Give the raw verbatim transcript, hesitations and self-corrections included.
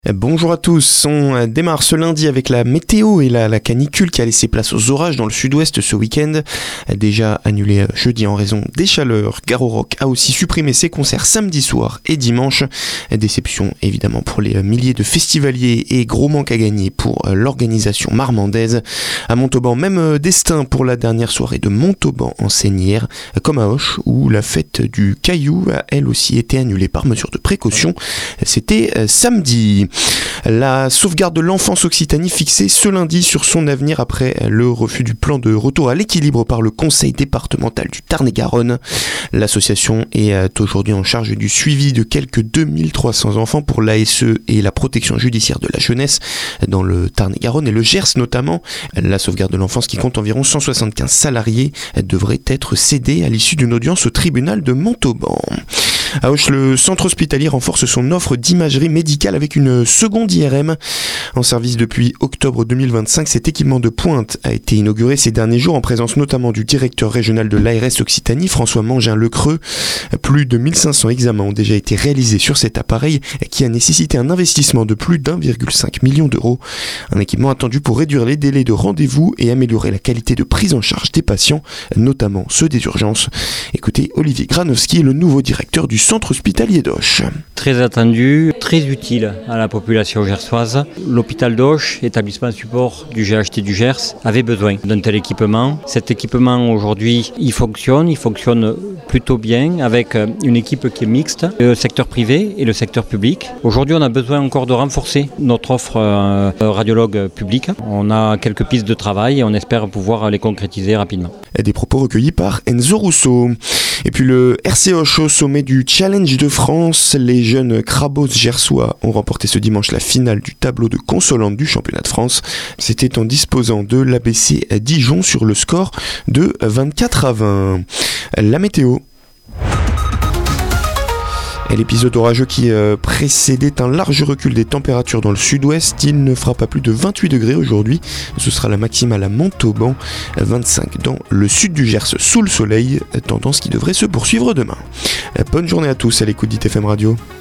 Bonjour à tous, on démarre ce lundi avec la météo et la, la canicule qui a laissé place aux orages dans le sud-ouest ce week-end. Déjà annulé jeudi en raison des chaleurs, Garo Rock a aussi supprimé ses concerts samedi soir et dimanche. Déception évidemment pour les milliers de festivaliers et gros manque à gagner pour l'organisation marmandaise. À Montauban, même destin pour la dernière soirée de Montauban en Sénière, comme à Auch où la fête du Caillou a elle aussi été annulée par mesure de précaution. C'était samedi. La sauvegarde de l'enfance Occitanie fixée ce lundi sur son avenir après le refus du plan de retour à l'équilibre par le conseil départemental du Tarn-et-Garonne. L'association est aujourd'hui en charge du suivi de quelques deux mille trois cents enfants pour l'A S E et la protection judiciaire de la jeunesse dans le Tarn-et-Garonne et le Gers notamment. La sauvegarde de l'enfance qui compte environ cent soixante-quinze salariés devrait être cédée à l'issue d'une audience au tribunal de Montauban. À Auch, le centre hospitalier renforce son offre d'imagerie médicale avec une seconde I R M. En service depuis octobre deux mille vingt-cinq, cet équipement de pointe a été inauguré ces derniers jours en présence notamment du directeur régional de l'A R S Occitanie, François Mangin-Lecreux. Plus de mille cinq cents examens ont déjà été réalisés sur cet appareil qui a nécessité un investissement de plus d'un virgule cinq million d'euros. Un équipement attendu pour réduire les délais de rendez-vous et améliorer la qualité de prise en charge des patients, notamment ceux des urgences. Écoutez Olivier Granowski, le nouveau directeur du centre hospitalier d'Auch. Très attendu, très utile à la population gersoise. L'hôpital d'Auch, établissement support du G H T du Gers, avait besoin d'un tel équipement. Cet équipement aujourd'hui, il fonctionne, il fonctionne plutôt bien avec une équipe qui est mixte, le secteur privé et le secteur public. Aujourd'hui, on a besoin encore de renforcer notre offre euh, radiologue public. On a quelques pistes de travail et on espère pouvoir les concrétiser rapidement. Des propos recueillis par Enzo Rousseau. Et puis le R C Auch au sommet du Challenge de France. Les jeunes crabos gersois ont remporté ce dimanche la finale du tableau de consolante du championnat de France. C'était en disposant de l'A B C Dijon sur le score de vingt-quatre à vingt. La météo. Et l'épisode orageux qui euh, précédait un large recul des températures dans le sud-ouest, il ne fera pas plus de vingt-huit degrés aujourd'hui. Ce sera la maximale à Montauban, vingt-cinq dans le sud du Gers sous le soleil, tendance qui devrait se poursuivre demain. Bonne journée à tous à l'écoute d'I T F M Radio.